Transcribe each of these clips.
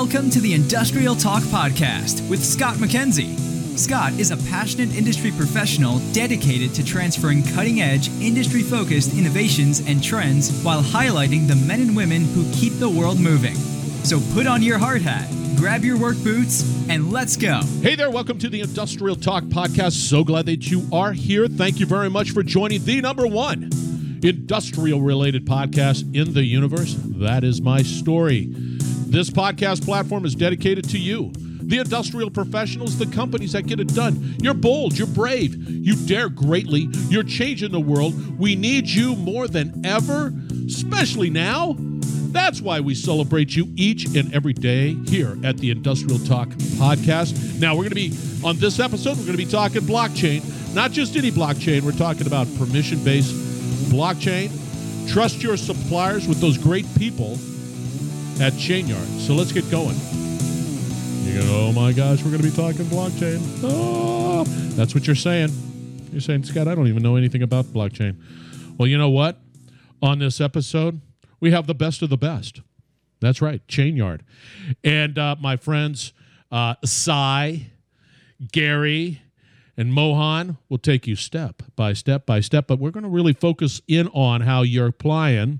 Welcome to the Industrial Talk Podcast with Scott McKenzie. Scott is a passionate industry professional dedicated to transferring cutting-edge, industry-focused innovations and trends while highlighting the men and women who keep the world moving. So put on your hard hat, grab your work boots, and let's go. Hey there, welcome to the Industrial Talk Podcast. So glad that you are here. Thank you very much for joining the number one industrial-related podcast in the universe. That is my story. This podcast platform is dedicated to you, the industrial professionals, the companies that get it done. You're bold, you're brave, you dare greatly, you're changing the world. We need you more than ever, especially now. That's why we celebrate you each and every day here at the Industrial Talk Podcast. Now, we're going to be, on this episode, we're going to be talking blockchain. Not just any blockchain, we're talking about permission-based blockchain. Trust your suppliers with those great people at Chainyard. So let's get going. You go, oh my gosh, we're going to be talking blockchain. Oh, that's what you're saying. You're saying, Scott, I don't even know anything about blockchain. Well, you know what? On this episode, we have the best of the best. That's right, Chainyard. And my friends, Sai, Gary, and Mohan will take you step by step, but we're going to really focus in on how you're applying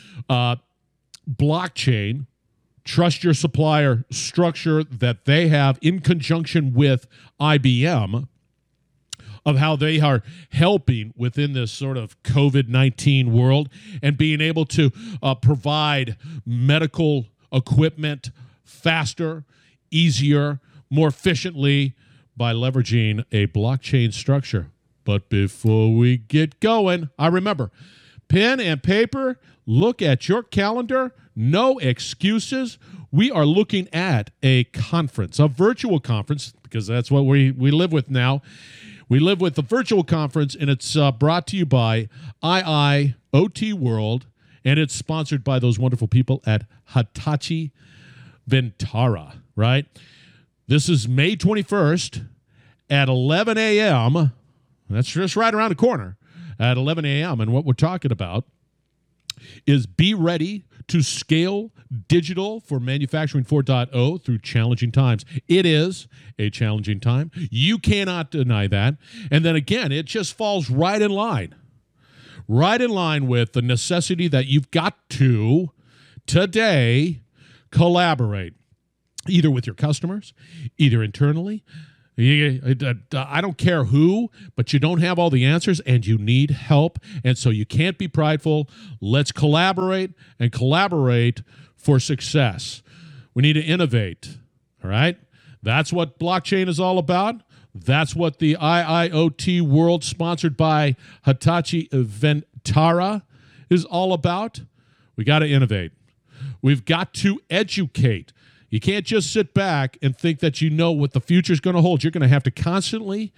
blockchain, trust your supplier structure that they have in conjunction with IBM, of how they are helping within this sort of COVID-19 world and being able to provide medical equipment faster, easier, more efficiently by leveraging a blockchain structure. But before we get going, remember, pen and paper, look at your calendar, no excuses. We are looking at a conference, a virtual conference, because that's what we live with now. We live with the virtual conference, and it's brought to you by IIoT World, and it's sponsored by those wonderful people at Hitachi Vantara, right? This is May 21st at 11 a.m. That's just right around the corner at 11 a.m. And what we're talking about is be ready to scale digital for manufacturing 4.0 through challenging times. It is a challenging time. You cannot deny that. And then again, it just falls right in line with the necessity that you've got to today collaborate, either with your customers, either internally. I don't care who, but you don't have all the answers and you need help. And so you can't be prideful. Let's collaborate and collaborate for success. We need to innovate. All right. That's what blockchain is all about. That's what the IIoT World, sponsored by Hitachi Vantara, is all about. We got to innovate. We've got to educate. You can't just sit back and think that you know what the future is going to hold. You're going to have to constantly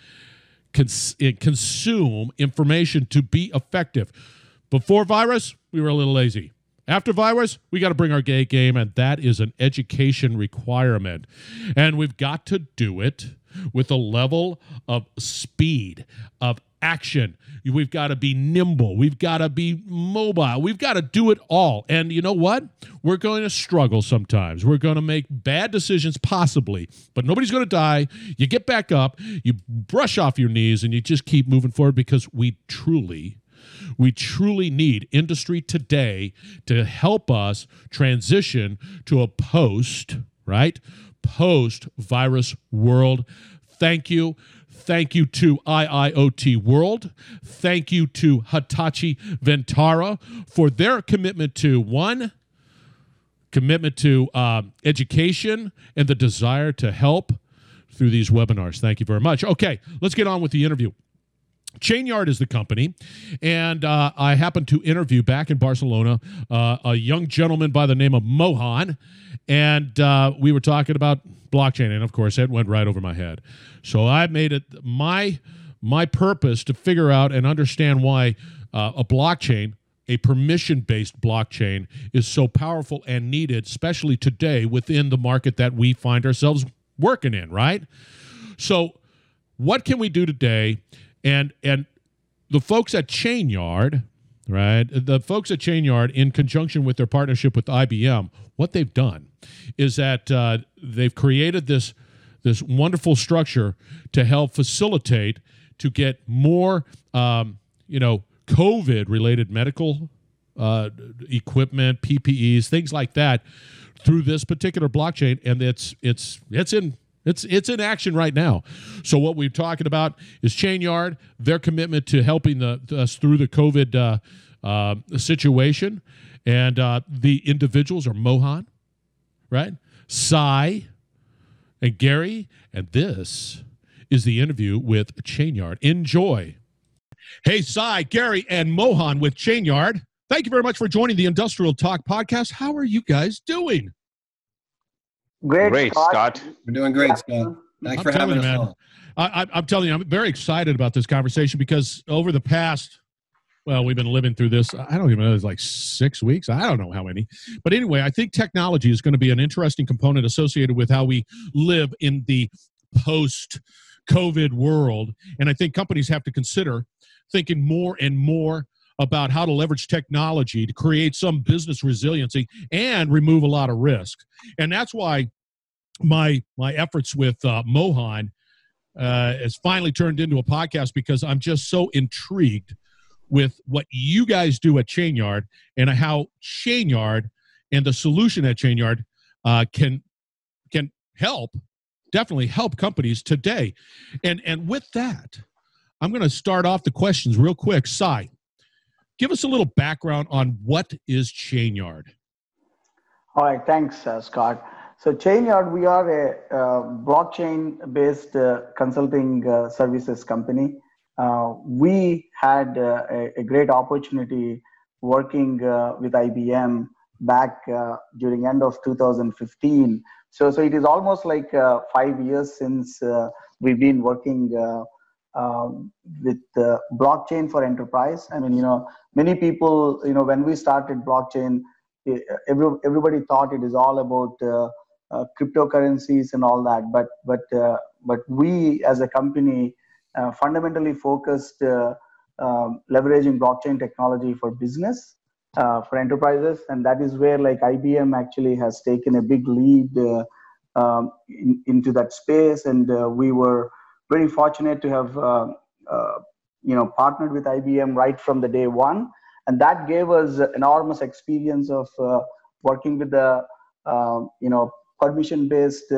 consume information to be effective. Before virus, we were a little lazy. After virus, we got to bring our game, and that is an education requirement. And we've got to do it with a level of speed, of action. We've got to be nimble. We've got to be mobile. We've got to do it all. And you know what? We're going to struggle sometimes. We're going to make bad decisions possibly, but nobody's going to die. You get back up, you brush off your knees, and you just keep moving forward, because we truly need industry today to help us transition to a post-virus world. Thank you. Thank you to IIoT World. Thank you to Hitachi Vantara for their commitment to education and the desire to help through these webinars. Thank you very much. Okay, let's get on with the interview. Chainyard is the company, and I happened to interview back in Barcelona a young gentleman by the name of Mohan, and we were talking about blockchain, and of course, it went right over my head. So I made it my purpose to figure out and understand why a blockchain, a permission-based blockchain, is so powerful and needed, especially today within the market that we find ourselves working in, right? So what can we do today? And the folks at Chainyard, right? The folks at Chainyard, in conjunction with their partnership with IBM, what they've done is that they've created this wonderful structure to help facilitate to get more, COVID-related medical equipment, PPEs, things like that, through this particular blockchain, and it's in action right now. So what we're talking about is ChainYard, their commitment to helping us through the COVID situation, and the individuals are Mohan, right? Sai and Gary, and this is the interview with ChainYard. Enjoy. Hey, Sai, Gary, and Mohan with ChainYard. Thank you very much for joining the Industrial Talk podcast. How are you guys doing? Great, Scott. We're doing great, Scott. Thanks for having us on. I'm telling you, I'm very excited about this conversation because over the past, we've been living through this, I don't even know, it's like 6 weeks. I don't know how many. But anyway, I think technology is going to be an interesting component associated with how we live in the post-COVID world. And I think companies have to consider thinking more and more about how to leverage technology to create some business resiliency and remove a lot of risk. And that's why my efforts with Mohan has finally turned into a podcast, because I'm just so intrigued with what you guys do at ChainYard and how ChainYard and the solution at ChainYard can definitely help companies today. And with that, I'm going to start off the questions real quick. Sai, give us a little background on what is ChainYard. All right, thanks, Scott. So ChainYard, we are a blockchain-based consulting services company. We had a great opportunity working with IBM back during end of 2015. So it is almost like 5 years since we've been working with blockchain for enterprise. I mean, many people, when we started blockchain, everybody thought it is all about cryptocurrencies and all that. But we as a company fundamentally focused leveraging blockchain technology for business, for enterprises, and that is where like IBM actually has taken a big lead into that space, and we were very fortunate to have partnered with IBM right from the day one, and that gave us enormous experience of working with the permission-based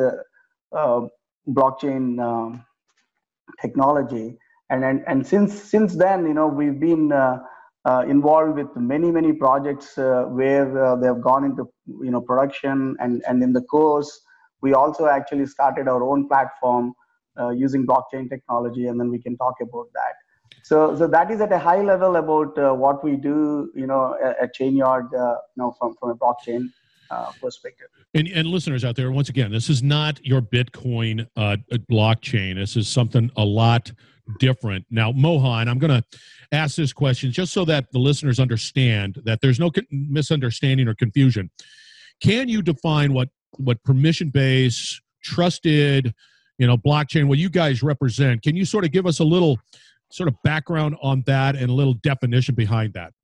blockchain technology, and since then, we've been involved with many projects where they have gone into production, and in the course we also actually started our own platform using blockchain technology, and then we can talk about that. So that is at a high level about what we do, at ChainYard, from a blockchain perspective. And listeners out there, once again, this is not your Bitcoin blockchain. This is something a lot different. Now, Mohan, I'm going to ask this question just so that the listeners understand that there's no misunderstanding or confusion. Can you define what permission-based, trusted, blockchain, what you guys represent? Can you sort of give us a little sort of background on that and a little definition behind that?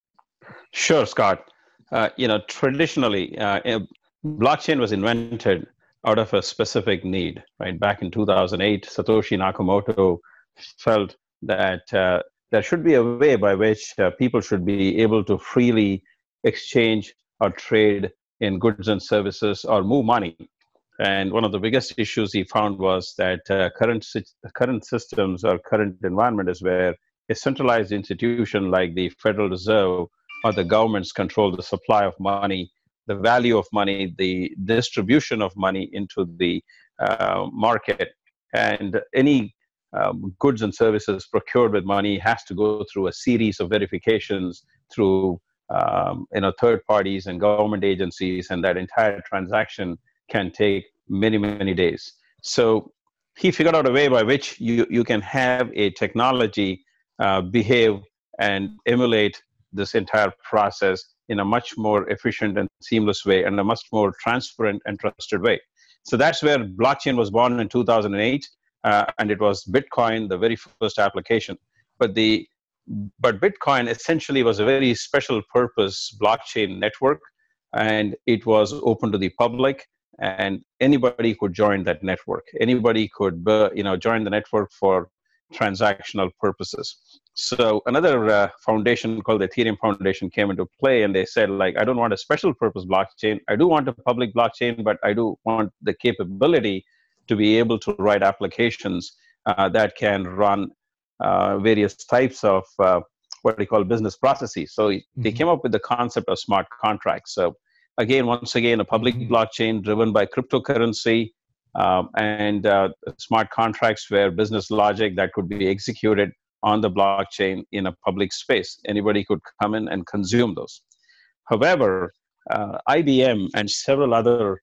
Sure, Scott. Traditionally, blockchain was invented out of a specific need, right? Back in 2008, Satoshi Nakamoto felt that there should be a way by which people should be able to freely exchange or trade in goods and services or move money. And one of the biggest issues he found was that current systems or current environment is where a centralized institution like the Federal Reserve or the governments control the supply of money, the value of money, the distribution of money into the market. And any goods and services procured with money has to go through a series of verifications through third parties and government agencies, and that entire transaction can take many days. So he figured out a way by which you can have a technology behave and emulate this entire process in a much more efficient and seamless way, and a much more transparent and trusted way. So that's where blockchain was born in 2008, and it was Bitcoin, the very first application. But Bitcoin essentially was a very special purpose blockchain network and it was open to the public, and anybody could join that network. Anybody could, join the network for transactional purposes. So another foundation called the Ethereum Foundation came into play, and they said, like, I don't want a special purpose blockchain. I do want a public blockchain, but I do want the capability to be able to write applications that can run various types of what we call business processes. So they came up with the concept of smart contracts. So once again, a public blockchain driven by cryptocurrency, and smart contracts where business logic that could be executed on the blockchain in a public space. Anybody could come in and consume those. However, IBM and several other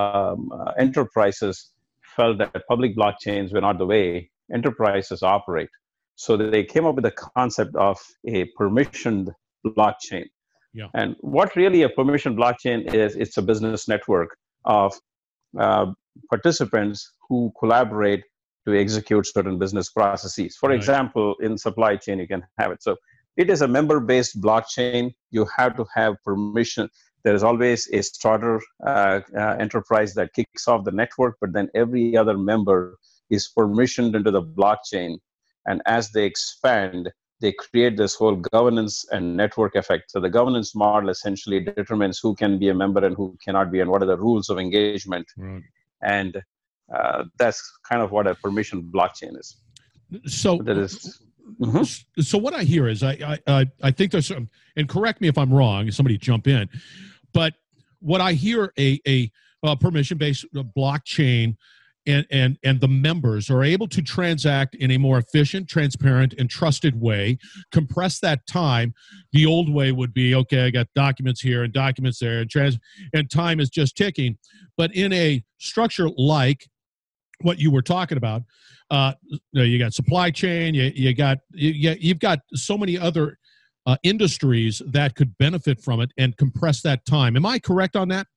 enterprises felt that public blockchains were not the way enterprises operate. So they came up with the concept of a permissioned blockchain. Yeah. And what really a permissioned blockchain is, it's a business network of participants who collaborate to execute certain business processes. For example, in supply chain, you can have it. So it is a member-based blockchain. You have to have permission. There is always a starter enterprise that kicks off the network, but then every other member is permissioned into the blockchain. And as they expand, they create this whole governance and network effect. So the governance model essentially determines who can be a member and who cannot be, and what are the rules of engagement. Right. And that's kind of what a permission blockchain is. So that is. So what I hear is I think there's some, and correct me if I'm wrong, somebody jump in, but what I hear a permission-based blockchain and the members are able to transact in a more efficient, transparent, and trusted way, compress that time. The old way would be, okay, I got documents here and documents there, and time is just ticking. But in a structure like what you were talking about, you got supply chain, you've got so many other industries that could benefit from it and compress that time. Am I correct on that?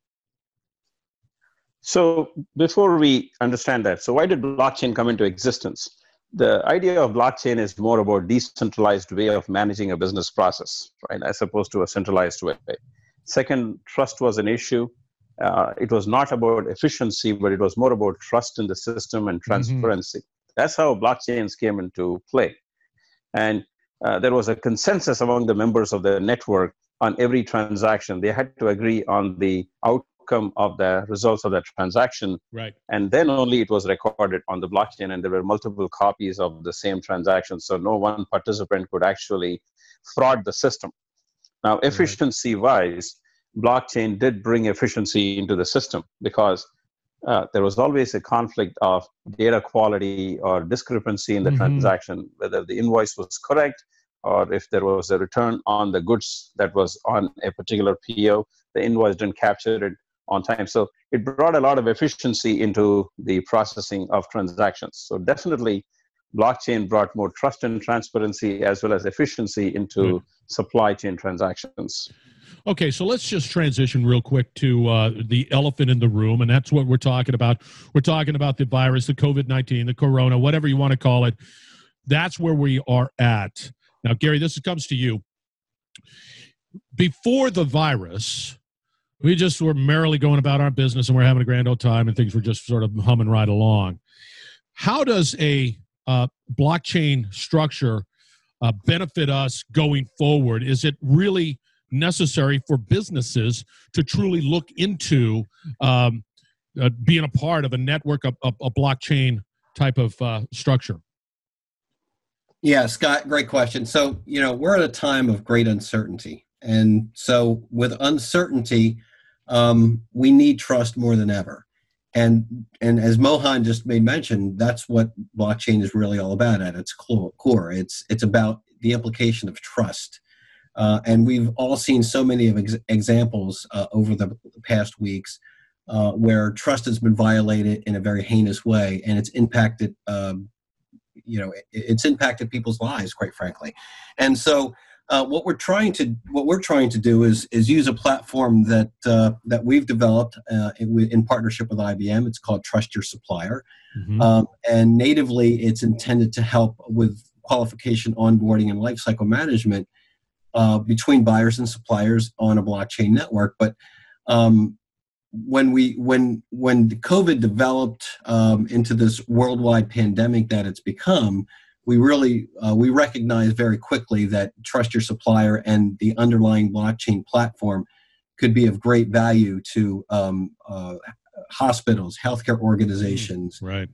So before we understand that, so why did blockchain come into existence? The idea of blockchain is more about decentralized way of managing a business process, right, as opposed to a centralized way. Second, trust was an issue. It was not about efficiency, but it was more about trust in the system and transparency. That's how blockchains came into play. And there was a consensus among the members of the network on every transaction. They had to agree on the outcome of the results of that transaction. Right. And then only it was recorded on the blockchain, and there were multiple copies of the same transaction. So no one participant could actually fraud the system. Now, efficiency-wise, blockchain did bring efficiency into the system because there was always a conflict of data quality or discrepancy in the transaction, whether the invoice was correct or if there was a return on the goods that was on a particular PO, the invoice didn't capture it on time. So it brought a lot of efficiency into the processing of transactions. So definitely, blockchain brought more trust and transparency as well as efficiency into supply chain transactions. Okay, so let's just transition real quick to the elephant in the room, and that's what we're talking about. We're talking about the virus, the COVID-19, the corona, whatever you want to call it. That's where we are at. Now, Gary, this comes to you. Before the virus, we just were merrily going about our business and we're having a grand old time and things were just sort of humming right along. How does a blockchain structure benefit us going forward? Is it really necessary for businesses to truly look into being a part of a network, a blockchain type of structure? Yeah, Scott, great question. So, we're at a time of great uncertainty. And so with uncertainty, we need trust more than ever. And as Mohan just made mention, that's what blockchain is really all about at its core. It's about the implication of trust. And we've all seen so many of examples over the past weeks where trust has been violated in a very heinous way, and it's impacted it's impacted people's lives, quite frankly. And so what we're trying to do is use a platform that we've developed in partnership with IBM. It's called Trust Your Supplier. And natively, it's intended to help with qualification, onboarding, and lifecycle management between buyers and suppliers on a blockchain network. But when COVID developed into this worldwide pandemic that it's become, we recognized very quickly that trust your supplier and the underlying blockchain platform could be of great value to hospitals, healthcare organizations, right,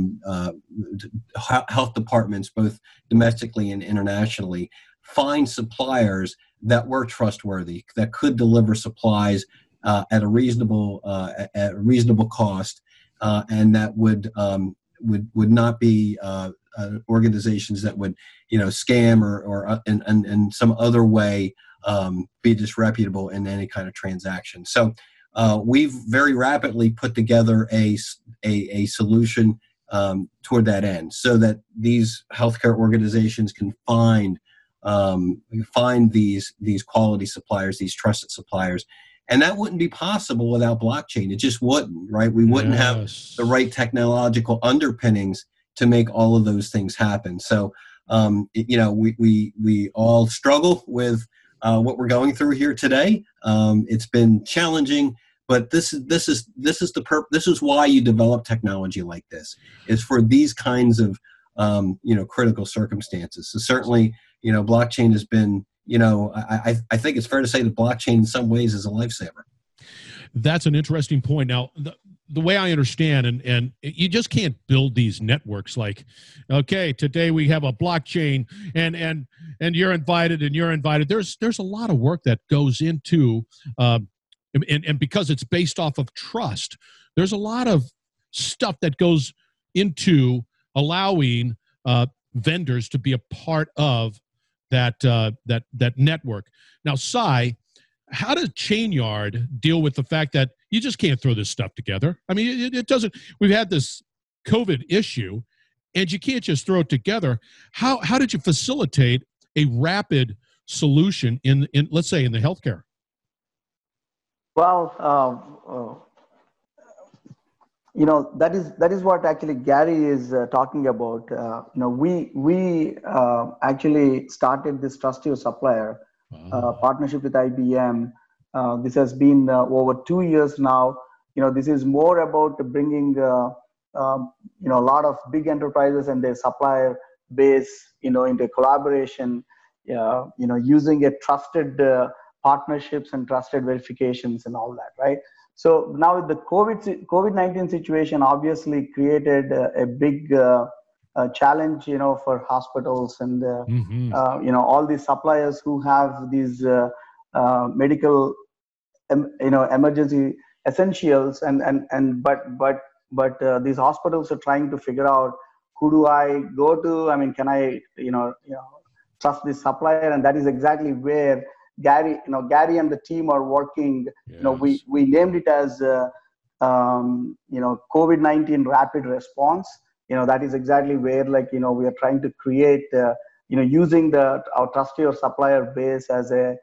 health departments, both domestically and internationally, find suppliers that were trustworthy, that could deliver supplies at a reasonable cost, and that would not be organizations that would scam or in some other way be disreputable in any kind of transaction. So we've very rapidly put together a solution toward that end, so that these healthcare organizations can find these quality suppliers, these trusted suppliers. And that wouldn't be possible without blockchain. It just wouldn't, right? We wouldn't have the right technological underpinnings to make all of those things happen. So, we all struggle with what we're going through here today. It's been challenging, but this is why you develop technology like this, is for these kinds of critical circumstances. So certainly, blockchain has been. I think it's fair to say that blockchain in some ways is a lifesaver. That's an interesting point. Now, the way I understand, and you just can't build these networks like, okay, today we have a blockchain and you're invited and you're invited. There's a lot of work that goes into, and because it's based off of trust, there's a lot of stuff that goes into allowing vendors to be a part of that network. Now, Cy, how does Chainyard deal with the fact that you just can't throw this stuff together? I mean, it doesn't. We've had this COVID issue, and you can't just throw it together. How did you facilitate a rapid solution in let's say in the healthcare? Well, that is what actually Gary is talking about. We actually started this Trust Your Supplier partnership with IBM. This has been over 2 years now. This is more about bringing a lot of big enterprises and their supplier base into collaboration. Using a trusted partnerships and trusted verifications and all that, right? So now the COVID-19 situation obviously created a big challenge, for hospitals and all these suppliers who have these medical, emergency essentials, but these hospitals are trying to figure out, who do I go to? I mean, can I trust this supplier? And that is exactly where Gary and the team are working. Yes. We named it as COVID-19 rapid response. That is exactly where we are trying to create using our Trust Your Supplier base as a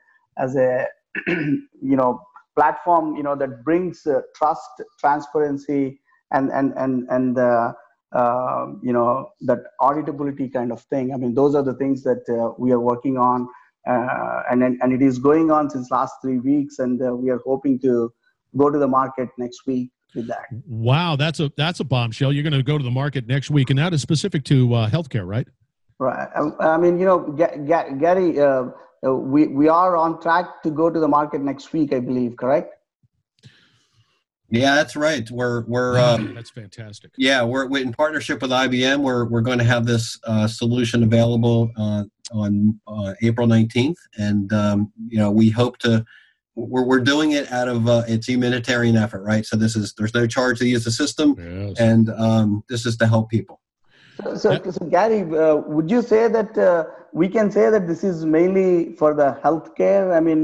platform that brings trust, transparency, and that auditability kind of thing. I mean, those are the things that we are working on. And it is going on since last 3 weeks, and we are hoping to go to the market next week with that. Wow, that's a bombshell. You're going to go to the market next week, and that is specific to healthcare, right? Right. I mean, Gary, we are on track to go to the market next week, I believe. Correct? Yeah, that's right. We're that's fantastic. Yeah, we're in partnership with IBM. We're going to have this solution available on April 19th, and we hope to. We're doing it out of it's a humanitarian effort, right? So there's no charge to use the system, yes. And this is to help people. So Gary, would you say that we can say that this is mainly for the healthcare? I mean,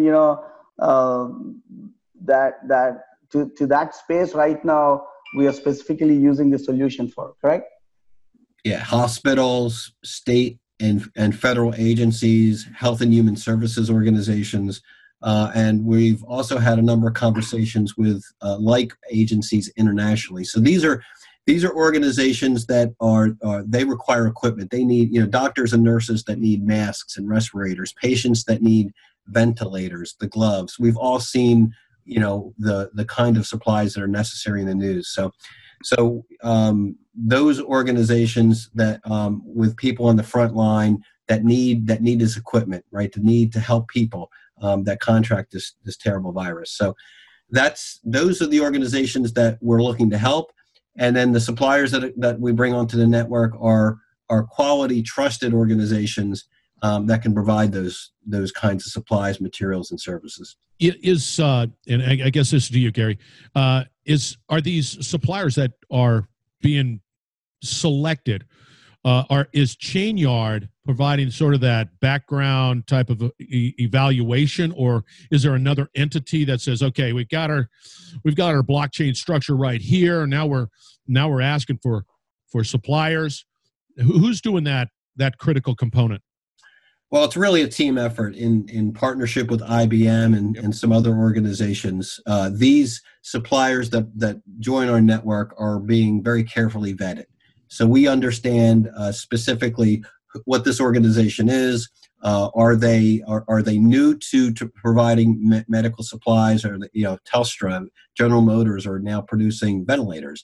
that to that space right now, we are specifically using the solution for, correct? Yeah, hospitals, state and federal agencies, health and human services organizations, and we've also had a number of conversations with like agencies internationally. So these are organizations that they require equipment. They need doctors and nurses that need masks and respirators, patients that need ventilators, the gloves. We've all seen the kind of supplies that are necessary in the news. So those organizations that with people on the front line that need this equipment, right? The need to help people that contract this terrible virus. So those are the organizations that we're looking to help, and then the suppliers that we bring onto the network are quality, trusted organizations that can provide those kinds of supplies, materials, and services. And I guess this is to you, Gary. Are these suppliers that are being selected? Is Chainyard providing sort of that background type of evaluation, or is there another entity that says, okay, we've got our blockchain structure right here, now we're asking for suppliers? Who's doing that critical component? Well, it's really a team effort in partnership with IBM and some other organizations. These suppliers that join our network are being very carefully vetted. So we understand specifically what this organization is. Are they new to providing medical supplies? Or Telstra, General Motors are now producing ventilators.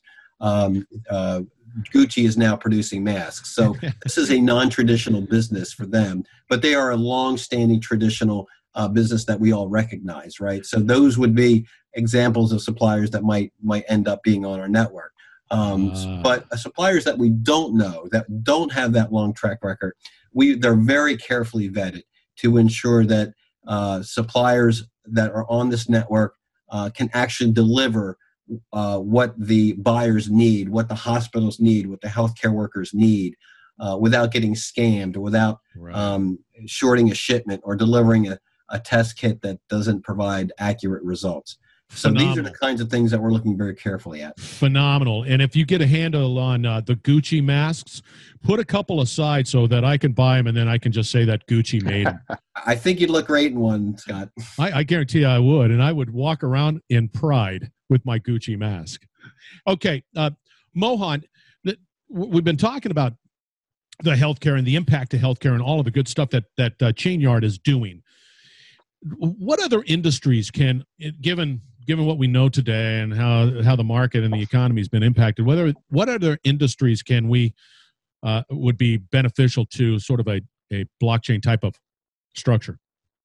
Gucci is now producing masks. So this is a non-traditional business for them, but they are a long-standing traditional business that we all recognize, right? So those would be examples of suppliers that might end up being on our network. But suppliers that we don't know, that don't have that long track record, they're very carefully vetted to ensure that suppliers that are on this network can actually deliver what the buyers need, what the hospitals need, what the healthcare workers need, without getting scammed or without shorting a shipment or delivering a test kit that doesn't provide accurate results. So These are the kinds of things that we're looking very carefully at. Phenomenal. And if you get a handle on the Gucci masks, put a couple aside so that I can buy them and then I can just say that Gucci made them. I think you'd look great in one, Scott. I guarantee you I would. And I would walk around in pride with my Gucci mask. Okay. Mohan, we've been talking about the healthcare and the impact of healthcare and all of the good stuff that Chainyard is doing. What other industries can, given what we know today and how the market and the economy has been impacted, what other industries can we would be beneficial to sort of a blockchain type of structure?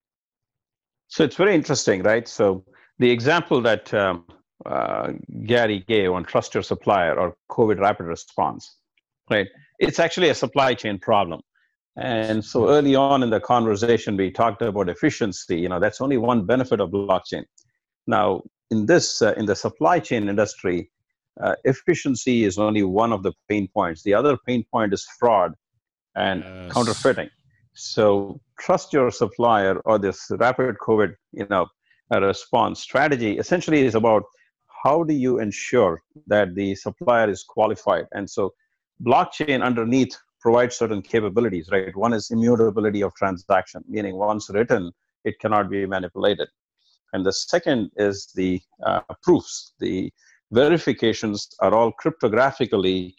So it's very interesting, right? So the example that Gary gave on trust your supplier or COVID rapid response, right? It's actually a supply chain problem. And so early on in the conversation, we talked about efficiency. That's only one benefit of blockchain. Now, in the supply chain industry, efficiency is only one of the pain points. The other pain point is fraud and counterfeiting. So trust your supplier, or this rapid COVID, response strategy essentially is about how do you ensure that the supplier is qualified. And so blockchain underneath provides certain capabilities, right? One is immutability of transaction, meaning once written, it cannot be manipulated. And the second is the proofs. The verifications are all cryptographically,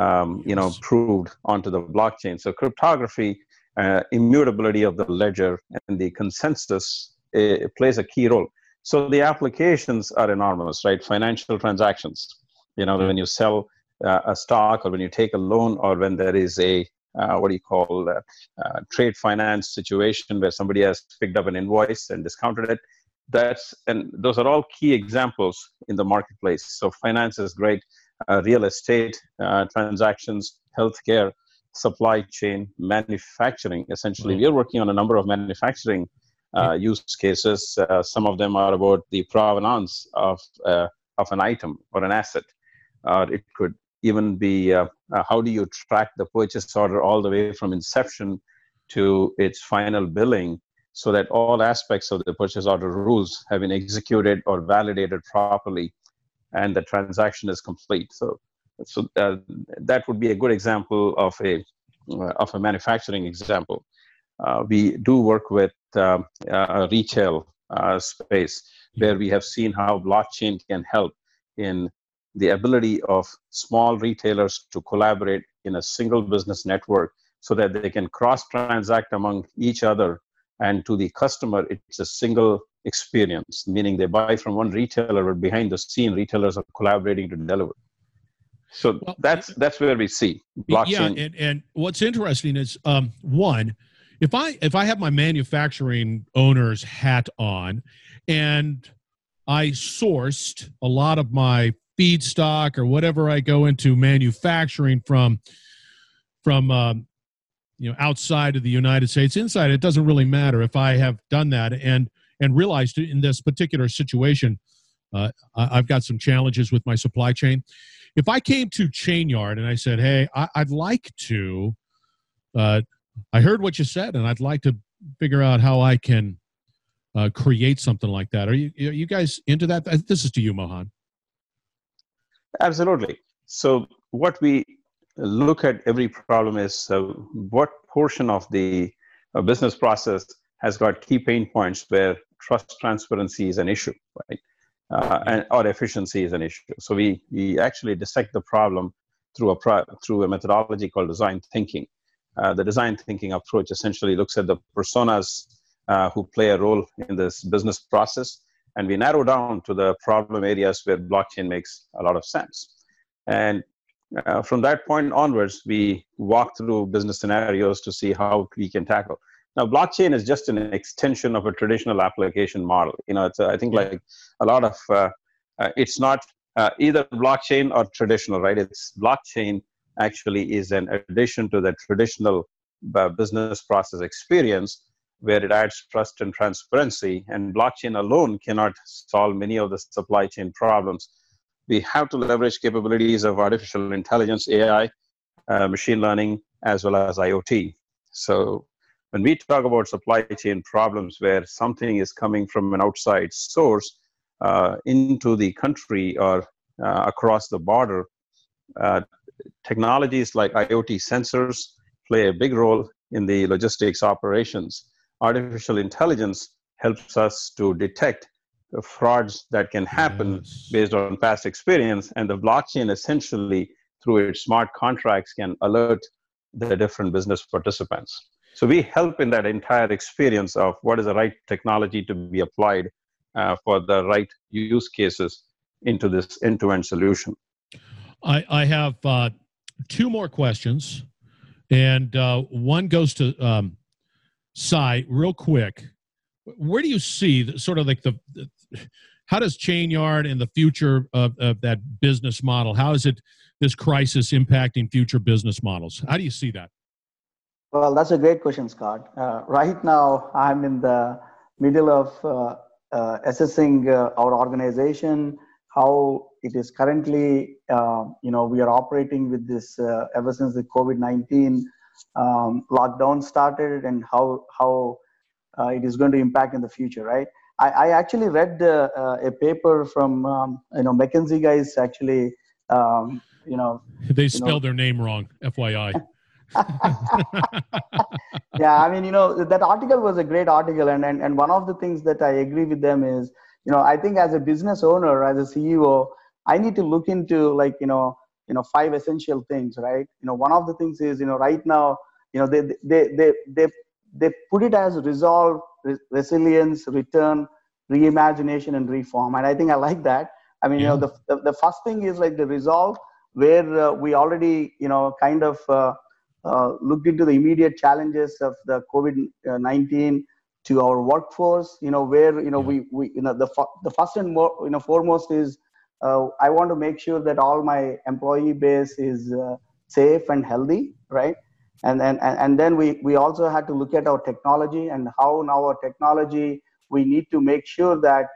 proved onto the blockchain. So cryptography, immutability of the ledger, and the consensus plays a key role. So the applications are enormous, right? Financial transactions, when you sell a stock, or when you take a loan, or when there is a trade finance situation where somebody has picked up an invoice and discounted it. Those are all key examples in the marketplace. So finance is great, real estate transactions, healthcare, supply chain, manufacturing. Essentially, we are working on a number of manufacturing use cases. Some of them are about the provenance of an item or an asset. It could even be how do you track the purchase order all the way from inception to its final billing, so that all aspects of the purchase order rules have been executed or validated properly, and the transaction is complete. So that would be a good example of a manufacturing example. We do work with a retail space where we have seen how blockchain can help in the ability of small retailers to collaborate in a single business network so that they can cross-transact among each other And to the customer, it's a single experience, meaning they buy from one retailer, but behind the scene, retailers are collaborating to deliver. So Well, that's where we see blockchain. Yeah, and what's interesting is one, if I have my manufacturing owner's hat on, and I sourced a lot of my feedstock or whatever I go into manufacturing from outside of the United States, inside it doesn't really matter. If I have done that and realized in this particular situation, I've got some challenges with my supply chain. If I came to Chainyard and I said, "Hey, I'd like to," I heard what you said, and I'd like to figure out how I can create something like that. Are you guys into that? This is to you, Mohan. Absolutely. So what we look at every problem is what portion of the business process has got key pain points where trust transparency is an issue, right? Or efficiency is an issue. So we actually dissect the problem through a methodology called design thinking. The design thinking approach essentially looks at the personas who play a role in this business process, and we narrow down to the problem areas where blockchain makes a lot of sense. And from that point onwards, we walk through business scenarios to see how we can tackle. Now, blockchain is just an extension of a traditional application model. It's I think like a lot of it's not either blockchain or traditional, right? It's blockchain actually is an addition to the traditional business process experience, where it adds trust and transparency. And blockchain alone cannot solve many of the supply chain problems. We have to leverage capabilities of artificial intelligence, AI, machine learning, as well as IoT. So when we talk about supply chain problems where something is coming from an outside source into the country or across the border, technologies like IoT sensors play a big role in the logistics operations. Artificial intelligence helps us to detect the frauds that can happen based on past experience, and the blockchain essentially, through its smart contracts, can alert the different business participants. So we help in that entire experience of what is the right technology to be applied for the right use cases into this end-to-end solution. I have two more questions, and one goes to Sai, real quick. Where do you see sort of like how does Chainyard and the future of that business model, how is this crisis impacting future business models? How do you see that? Well, that's a great question, Scott. Right now, I'm in the middle of assessing our organization, how it is currently, we are operating with this ever since the COVID-19 lockdown started, and how it is going to impact in the future, right? I actually read a paper from, McKinsey guys actually, They spelled their name wrong, FYI. Yeah, I mean, that article was a great article, and one of the things that I agree with them is, I think as a business owner, as a CEO, I need to look into 5 essential things, right? One of the things is, right now, they put it as resolve, resilience, return, reimagination, and reform, and I think I like that. I mean, the first thing is like the resolve, where we already, kind of looked into the immediate challenges of the COVID-19 to our workforce, where, we the first and foremost is, I want to make sure that all my employee base is safe and healthy, right? And then we also had to look at our technology and how now our technology, we need to make sure that,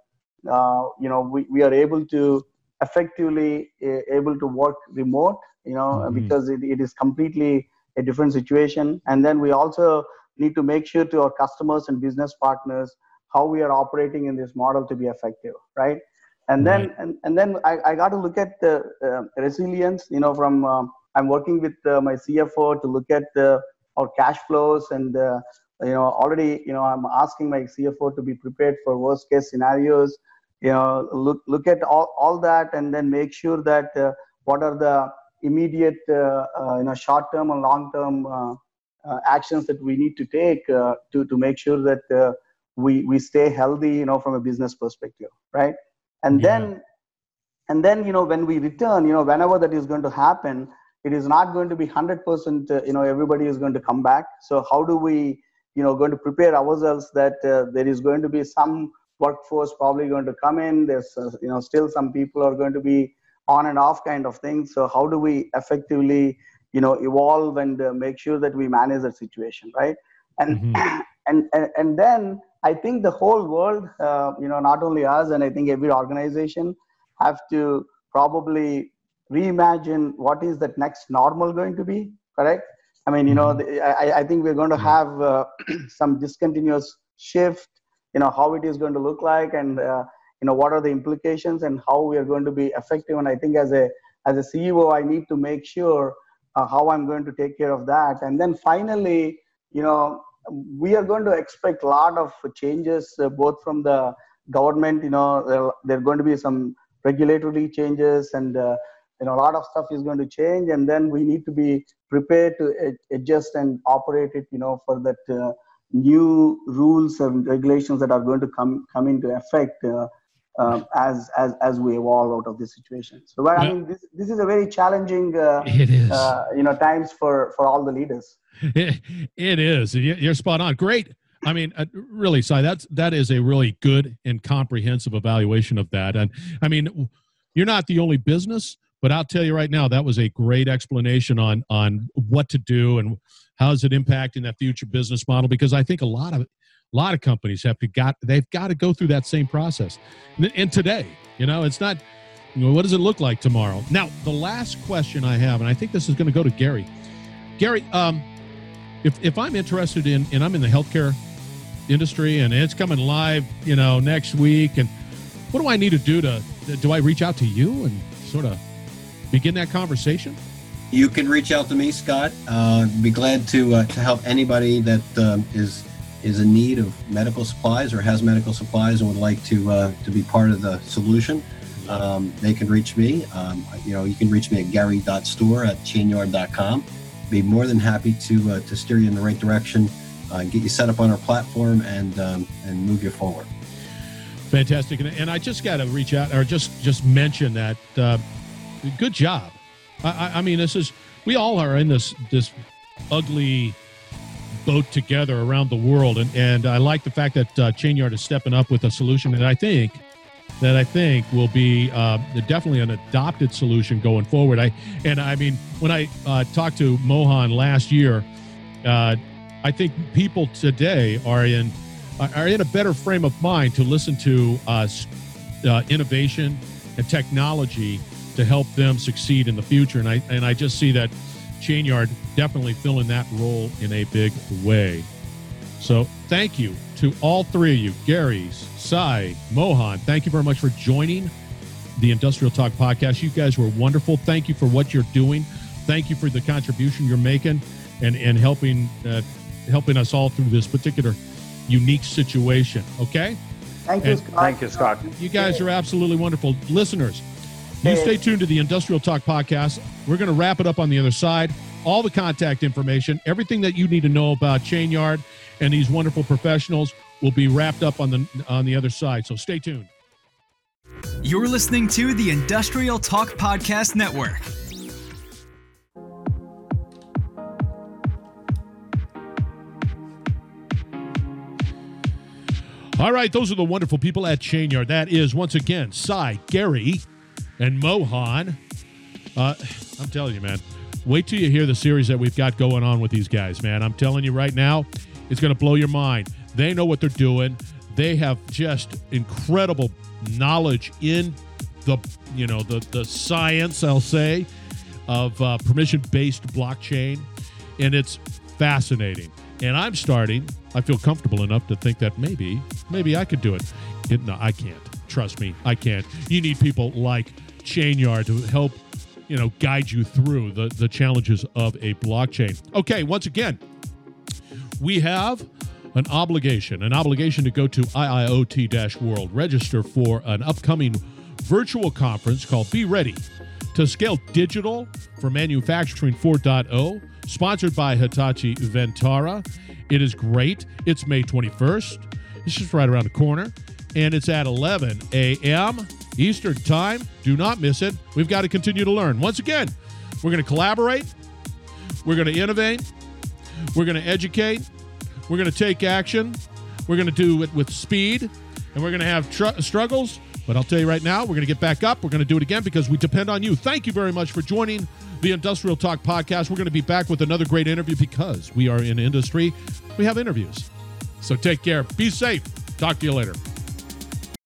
we are able to effectively able to work remote, because it is completely a different situation. And then we also need to make sure to our customers and business partners how we are operating in this model to be effective, right? And then I got to look at the resilience, from I'm working with my CFO to look at our cash flows, and already I'm asking my CFO to be prepared for worst case scenarios. Look at all that, and then make sure that what are the immediate short term and long term actions that we need to take to make sure that we stay healthy, from a business perspective, right? And then when we return, whenever that is going to happen, it is not going to be 100%. Everybody is going to come back. So how do we going to prepare ourselves that there is going to be some workforce probably going to come in. There's still some people are going to be on and off kind of thing. So how do we effectively evolve and make sure that we manage that situation, right? And and then I think the whole world, not only us, and I think every organization have to probably reimagine what is that next normal going to be, correct? I mean, I think we're going to have some discontinuous shift, how it is going to look like, and what are the implications and how we are going to be effective. And I think as a CEO, I need to make sure how I'm going to take care of that. And then finally, we are going to expect a lot of changes, both from the government. There are going to be some regulatory changes, and a lot of stuff is going to change, and then we need to be prepared to adjust and operate it, for that new rules and regulations that are going to come into effect as we evolve out of this situation. So, but I mean, this is a very challenging it is. Times for all the leaders. It is. You're spot on. Great. I mean, really, Sai, that is a really good and comprehensive evaluation of that. And I mean, you're not the only business, but I'll tell you right now, that was a great explanation on what to do and how is it impacting that future business model. Because I think a lot of companies they've got to go through that same process. And today, it's not, what does it look like tomorrow? Now, the last question I have, and I think this is going to go to Gary. Gary, if I'm interested in, and I'm in the healthcare industry, and it's coming live, next week, and what do I need to do I reach out to you and sort of begin that conversation? You can reach out to me, Scott. Be glad to help anybody that is in need of medical supplies or has medical supplies and would like to be part of the solution. They can reach me. You can reach me at gary.store@chainyard.com. Be more than happy to steer you in the right direction, get you set up on our platform, and move you forward. Fantastic. And I just got to reach out, or just mention that good job. I mean, we all are in this ugly boat together around the world, and I like the fact that Chainyard is stepping up with a solution that I think will be definitely an adopted solution going forward. I mean, when I talked to Mohan last year, I think people today are in a better frame of mind to listen to innovation and technology to help them succeed in the future. And I just see that Chainyard definitely filling that role in a big way. So thank you to all three of you, Gary, Sai, Mohan. Thank you very much for joining the Industrial Talk podcast. You guys were wonderful. Thank you for what you're doing. Thank you for the contribution you're making and helping us all through this particular unique situation. Okay? Thank you, Scott. Thank you, Scott. You guys are absolutely wonderful. Listeners, you stay tuned to the Industrial Talk podcast. We're going to wrap it up on the other side. All the contact information, everything that you need to know about Chainyard and these wonderful professionals will be wrapped up on the other side. So stay tuned. You're listening to the Industrial Talk Podcast Network. All right, those are the wonderful people at Chainyard. That is, once again, Sai, Gary, and Mohan. I'm telling you, man, wait till you hear the series that we've got going on with these guys, man. I'm telling you right now, it's going to blow your mind. They know what they're doing. They have just incredible knowledge in the science, I'll say, of permission-based blockchain, and it's fascinating. And I feel comfortable enough to think that maybe I could do it. No, I can't. Trust me, I can't. You need people like Chainyard to help, guide you through the challenges of a blockchain. Okay, once again, we have an obligation to go to IIoT-World, register for an upcoming virtual conference called Be Ready to Scale Digital for Manufacturing 4.0. sponsored by Hitachi Vantara. It is great. It's May 21st. It's just right around the corner, and it's at 11 a.m. Eastern Time. Do not miss it. We've got to continue to learn. Once again, we're going to collaborate. We're going to innovate. We're going to educate. We're going to take action. We're going to do it with speed, and we're going to have struggles. But I'll tell you right now, we're going to get back up. We're going to do it again because we depend on you. Thank you very much for joining the Industrial Talk Podcast. We're going to be back with another great interview because we are in industry. We have interviews. So take care. Be safe. Talk to you later.